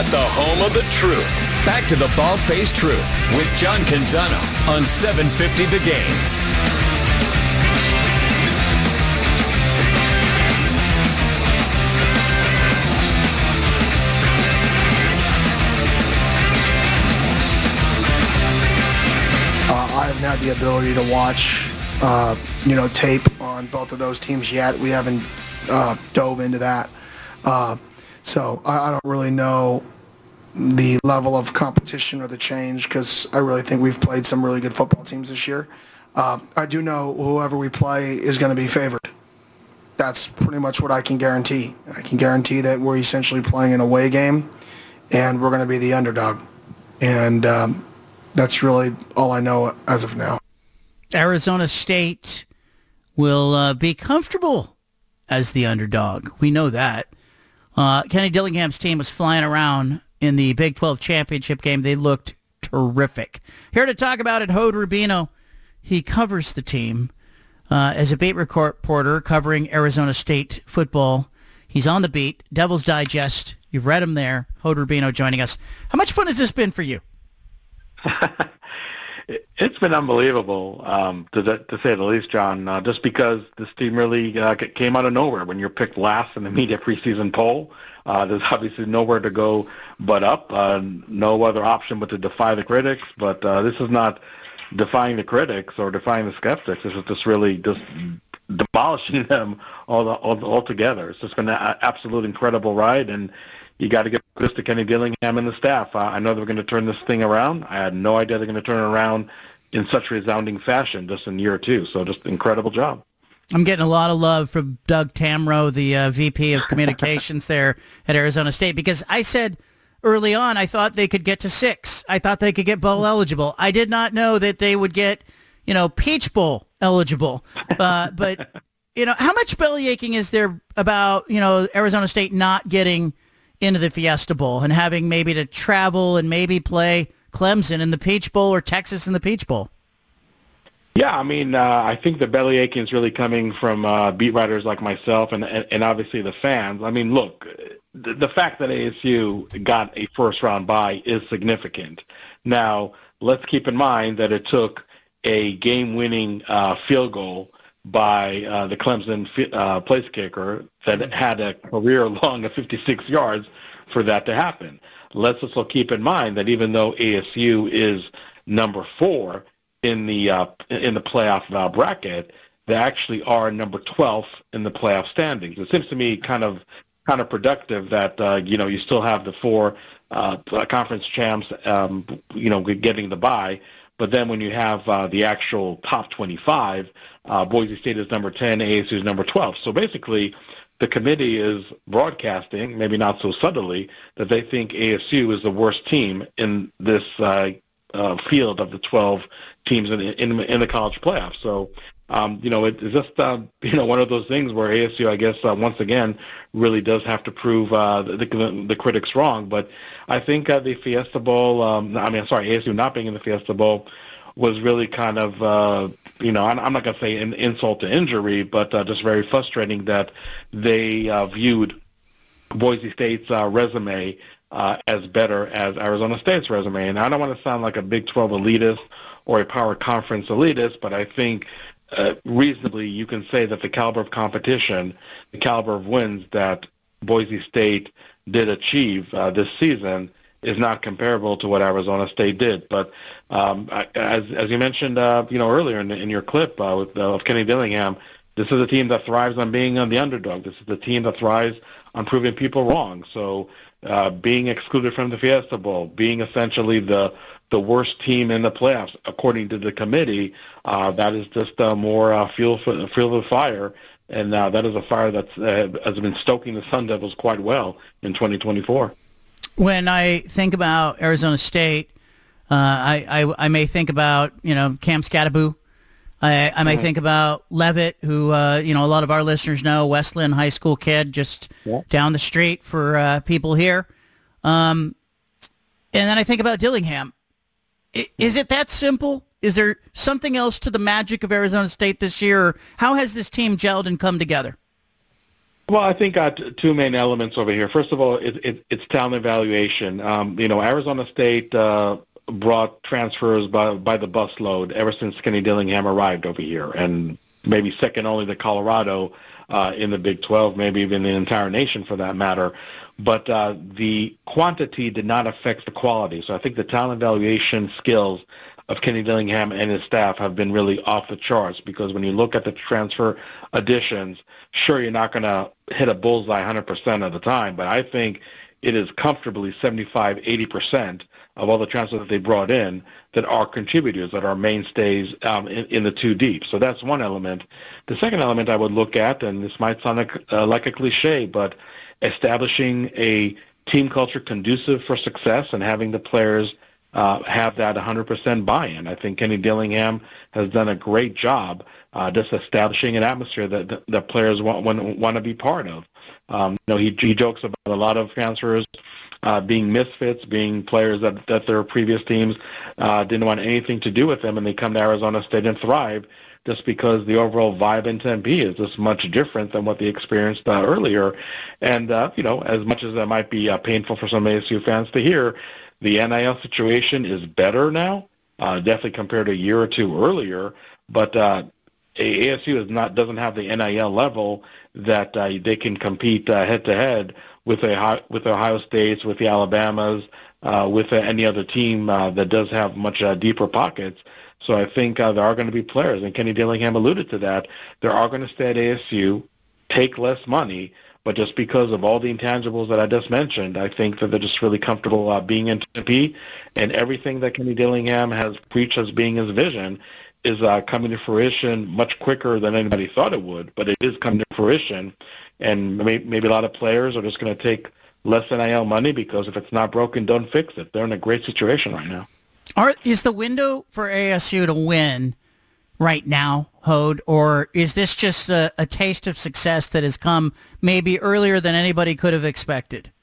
got the home of the truth. Back to the Bald-Faced Truth with John Canzano on 750 The Game. I haven't had the ability to watch, tape on both of those teams yet. We haven't dove into that. So I don't really know the level of competition or the change because I really think we've played some really good football teams this year. I do know whoever we play is going to be favored. That's pretty much what I can guarantee. I can guarantee that we're essentially playing an away game and we're going to be the underdog. And that's really all I know as of now. Arizona State will be comfortable as the underdog. We know that. Kenny Dillingham's team was flying around in the Big 12 championship game. They looked terrific. Here to talk about it, Hode Rubino. He covers the team as a beat reporter covering Arizona State football. He's on the beat. Devil's Digest. You've read him there. Hode Rubino joining us. How much fun has this been for you? It's been unbelievable, to say the least, John, just because this team really came out of nowhere. When you're picked last in the media preseason poll, there's obviously nowhere to go but up, no other option but to defy the critics. But this is not defying the critics or defying the skeptics. This is just really just demolishing them all together. It's just been an absolute incredible ride, and you got to give kudos to Kenny Dillingham and the staff. I know they're going to turn this thing around. I had no idea they're going to turn it around in such resounding fashion just in year two. So just incredible job. I'm getting a lot of love from Doug Tamro, the VP of Communications there at Arizona State, because I said early on I thought they could get to 6. I thought they could get bowl eligible. I did not know that they would get, Peach Bowl eligible. But how much belly aching is there about, Arizona State not getting into the Fiesta Bowl and having maybe to travel and maybe play Clemson in the Peach Bowl or Texas in the Peach Bowl? Yeah, I mean, I think the belly aching is really coming from beat writers like myself and obviously the fans. I mean, look, the fact that ASU got a first-round bye is significant. Now, let's keep in mind that it took a game-winning field goal by the Clemson place kicker that had a career long of 56 yards for that to happen. Let's also keep in mind that even though ASU is number 4 in the playoff bracket, they actually are number 12 in the playoff standings. It seems to me kind of counterproductive that you still have the 4 conference champs getting the bye. But then when you have the actual top 25, Boise State is number 10, ASU is number 12. So basically, the committee is broadcasting, maybe not so subtly, that they think ASU is the worst team in this field of the 12 teams in the college playoffs. So, it's just one of those things where ASU, I guess, once again, really does have to prove the critics wrong. But I think the Fiesta Bowl, ASU not being in the Fiesta Bowl was really kind of, I'm not going to say an insult to injury, but just very frustrating that they viewed Boise State's resume as better as Arizona State's resume. And I don't want to sound like a Big 12 elitist or a power conference elitist, but I think reasonably you can say that the caliber of competition, the caliber of wins that Boise State did achieve this season is not comparable to what Arizona State did. But as you mentioned, earlier in your clip of Kenny Dillingham, this is a team that thrives on being on the underdog. This is the team that thrives on proving people wrong. So being excluded from the Fiesta Bowl, being essentially the worst team in the playoffs, according to the committee, that is just more fuel for the fire. And that is a fire that has been stoking the Sun Devils quite well in 2024. When I think about Arizona State, I may think about, Cam Scattaboo. I may think about Levitt, who, a lot of our listeners know, Wesleyan High School kid, just down the street for people here. And then I think about Dillingham. Is it that simple? Is there something else to the magic of Arizona State this year? Or how has this team gelled and come together? Well, I think two main elements over here. First of all, it's talent evaluation. Arizona State brought transfers by the busload ever since Kenny Dillingham arrived over here, and maybe second only to Colorado in the Big 12, maybe even the entire nation for that matter. But the quantity did not affect the quality. So I think the talent evaluation skills of Kenny Dillingham and his staff have been really off the charts, because when you look at the transfer additions, sure, you're not going to hit a bullseye 100% of the time, but I think it is comfortably 75, 80% of all the transfers that they brought in that are contributors, that are mainstays in the two deep. So that's one element. The second element I would look at, and this might sound like a cliche, but establishing a team culture conducive for success and having the players have that 100% buy-in. I think Kenny Dillingham has done a great job just establishing an atmosphere that players want to be part of. He jokes about a lot of transfers being misfits, being players that their previous teams didn't want anything to do with them, and they come to Arizona State and thrive just because the overall vibe in Tempe is just much different than what they experienced earlier. And, as much as that might be painful for some ASU fans to hear, the NIL situation is better now, definitely compared to a year or two earlier. But ASU doesn't have the NIL level that they can compete head-to-head with Ohio States, with the Alabamas, with any other team that does have much deeper pockets. So I think there are going to be players, and Kenny Dillingham alluded to that, there are going to stay at ASU, take less money, but just because of all the intangibles that I just mentioned, I think that they're just really comfortable being in Tempe, and everything that Kenny Dillingham has preached as being his vision is coming to fruition much quicker than anybody thought it would, but it is coming to fruition, and maybe a lot of players are just going to take less NIL money because if it's not broken, don't fix it. They're in a great situation right now. Is the window for ASU to win right now, Hode, or is this just a taste of success that has come maybe earlier than anybody could have expected?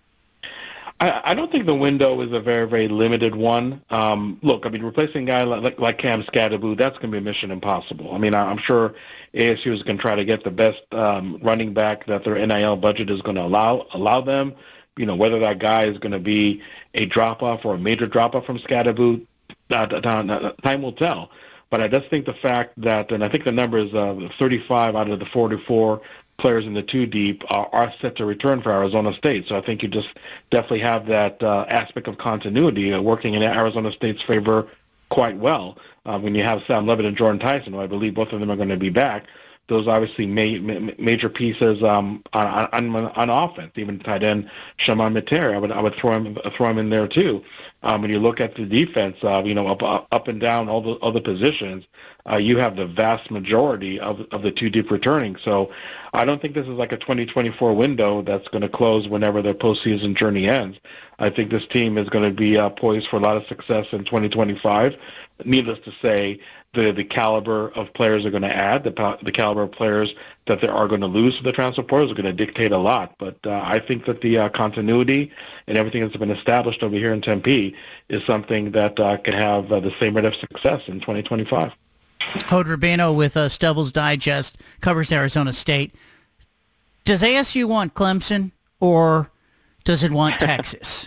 I don't think the window is a very, very limited one. Replacing a guy like Cam Skattebo, that's going to be mission impossible. I'm sure ASU is going to try to get the best running back that their NIL budget is going to allow them. Whether that guy is going to be a drop-off or a major drop-off from Skattebo, time will tell. But I just think the fact that, and I think the number is 35 out of the 44 players in the two deep are set to return for Arizona State. So I think you just definitely have that aspect of continuity working in Arizona State's favor quite well. When you have Sam Levitt and Jordan Tyson, who I believe both of them are going to be back, those obviously major pieces on offense. Even tight end Shaman Meter, I would throw him in there too. When you look at the defense, up and down all the other positions, you have the vast majority of the two deep returning. So I don't think this is like a 2024 window that's going to close whenever their postseason journey ends. I think this team is going to be poised for a lot of success in 2025. Needless to say, the caliber of players are going to add, the caliber of players that they are going to lose to the transfer portal is going to dictate a lot. But I think that the continuity and everything that's been established over here in Tempe is something that can have the same rate of success in 2025. Hode Rubino with us, Devil's Digest, covers Arizona State. Does ASU want Clemson or does it want Texas?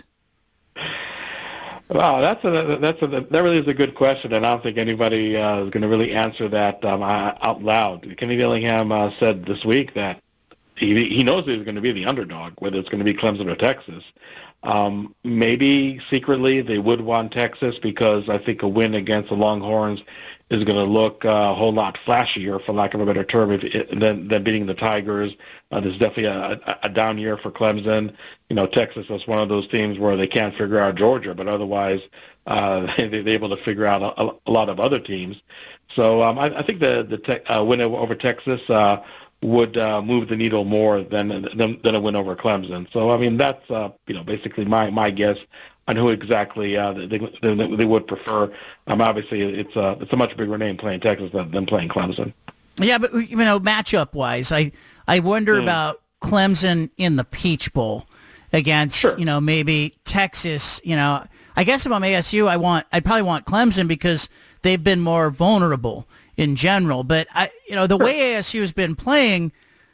Wow, that really is a good question, and I don't think anybody is going to really answer that out loud. Kenny Dillingham said this week that he knows he's going to be the underdog, whether it's going to be Clemson or Texas. Maybe secretly they would want Texas because I think a win against the Longhorns is going to look a whole lot flashier, for lack of a better term, than beating the Tigers. There's definitely a down year for Clemson. Texas is one of those teams where they can't figure out Georgia, but otherwise they're able to figure out a lot of other teams. So I think the win over Texas would move the needle more than a win over Clemson. So that's basically my guess on who exactly they would prefer. Obviously, it's a much bigger name playing Texas than playing Clemson. Yeah, but matchup wise, I wonder about Clemson in the Peach Bowl against maybe Texas. I guess if I'm ASU, I'd probably want Clemson because they've been more vulnerable in general. But the way ASU has been playing,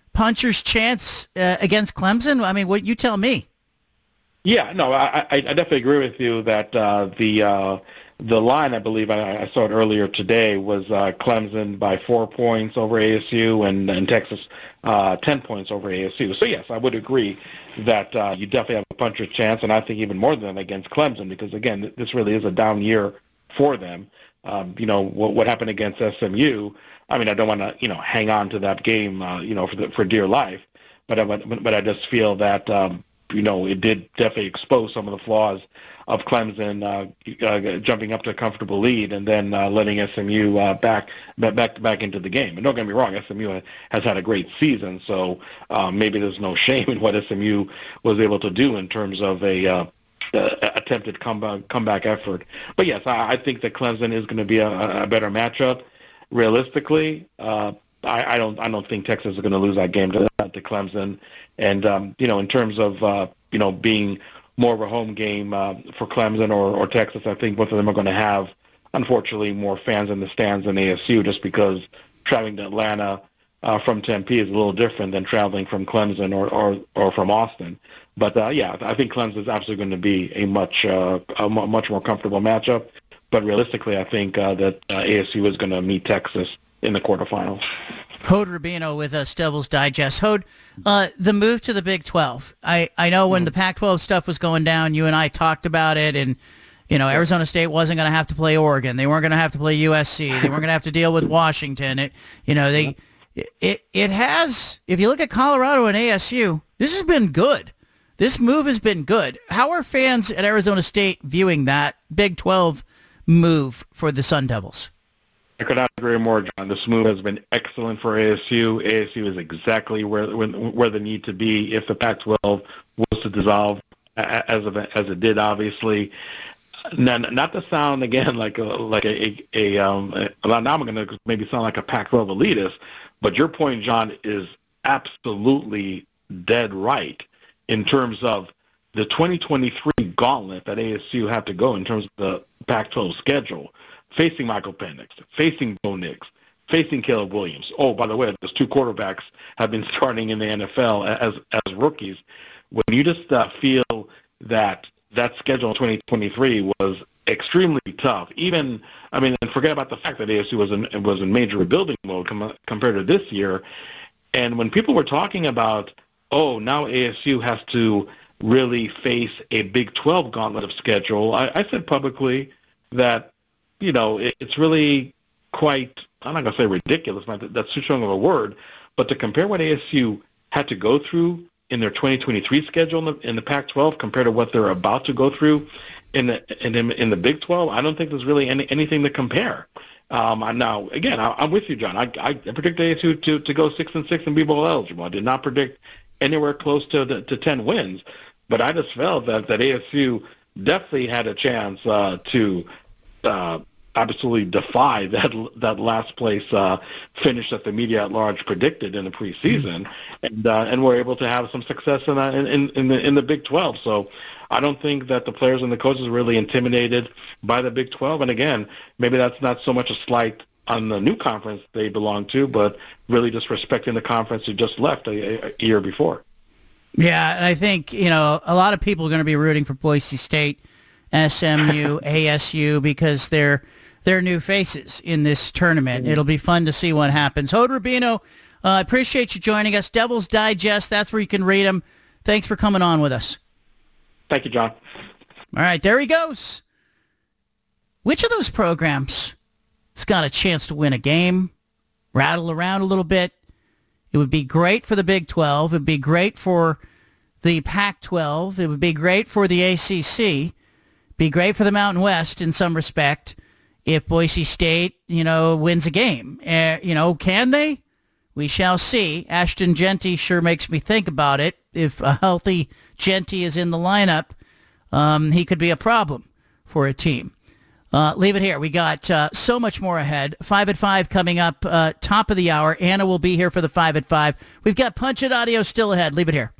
puncher's chance against Clemson? I mean, what you tell me. Yeah, no, I definitely agree with you that the line, I believe I saw it earlier today, was Clemson by 4 points over ASU and Texas 10 points over ASU. So, yes, I would agree that you definitely have a puncher's chance, and I think even more than against Clemson because, again, this really is a down year for them. What happened against SMU, I mean, I don't want to, hang on to that game, for dear life, but I just feel that, it did definitely expose some of the flaws of Clemson jumping up to a comfortable lead and then letting SMU back into the game. And don't get me wrong, SMU has had a great season, so maybe there's no shame in what SMU was able to do in terms of a attempted comeback effort. But yes, I think that Clemson is going to be a better matchup. Realistically, I don't think Texas is going to lose that game to Clemson. And in terms of being more of a home game for Clemson or Texas, I think both of them are going to have, unfortunately, more fans in the stands than ASU, just because traveling to Atlanta from Tempe is a little different than traveling from Clemson or from Austin. But I think Clemson is absolutely going to be a much more comfortable matchup. But realistically, I think that ASU is going to meet Texas in the quarterfinals. Hode Rubino with us, Devil's Digest. Hode, the move to the Big 12. I know when the Pac-12 stuff was going down, you and I talked about it, and Arizona State wasn't going to have to play Oregon. They weren't going to have to play USC. They weren't going to have to deal with Washington. It has. If you look at Colorado and ASU, this has been good. This move has been good. How are fans at Arizona State viewing that Big 12 move for the Sun Devils? I could not agree more, John. This move has been excellent for ASU. ASU is exactly where they need to be if the Pac-12 was to dissolve, as it did, obviously. Not to sound again like now I'm going to maybe sound like a Pac-12 elitist, but your point, John, is absolutely dead right in terms of the 2023 gauntlet that ASU had to go in terms of the Pac-12 schedule. Facing Michael Penix, facing Bo Nix, facing Caleb Williams. Oh, by the way, those two quarterbacks have been starting in the NFL as rookies. When you just feel that schedule in 2023 was extremely tough, and forget about the fact that ASU was in major rebuilding mode compared to this year. And when people were talking about, now ASU has to really face a Big 12 gauntlet of schedule, I said publicly that, it's really quite, I'm not going to say ridiculous, that's too strong of a word, but to compare what ASU had to go through in their 2023 schedule in the Pac-12 compared to what they're about to go through in the Big 12, I don't think there's really anything to compare. Now, again, I'm with you, John. I predicted ASU to go 6-6 and be bowl eligible. I did not predict anywhere close to 10 wins, but I just felt that ASU definitely had a chance to absolutely defy that last place finish that the media at large predicted in the preseason, and were able to have some success in the Big 12. So I don't think that the players and the coaches are really intimidated by the Big 12. And again, maybe that's not so much a slight on the new conference they belong to, but really just respecting the conference who just left a year before. Yeah, and I think, a lot of people are going to be rooting for Boise State, SMU, ASU, because they're new faces in this tournament. It'll be fun to see what happens. Hode Rubino, I appreciate you joining us. Devil's Digest, that's where you can read them. Thanks for coming on with us. Thank you, John. All right, there he goes. Which of those programs has got a chance to win a game, rattle around a little bit? It would be great for the Big 12. It would be great for the Pac-12. It would be great for the ACC. Be great for the Mountain West in some respect if Boise State, wins a game. Can they? We shall see. Ashton Jeanty sure makes me think about it. If a healthy Jeanty is in the lineup, he could be a problem for a team. Leave it here. We got so much more ahead. 5 at 5 coming up, top of the hour. Anna will be here for the 5 at 5. We've got Punch It Audio still ahead. Leave it here.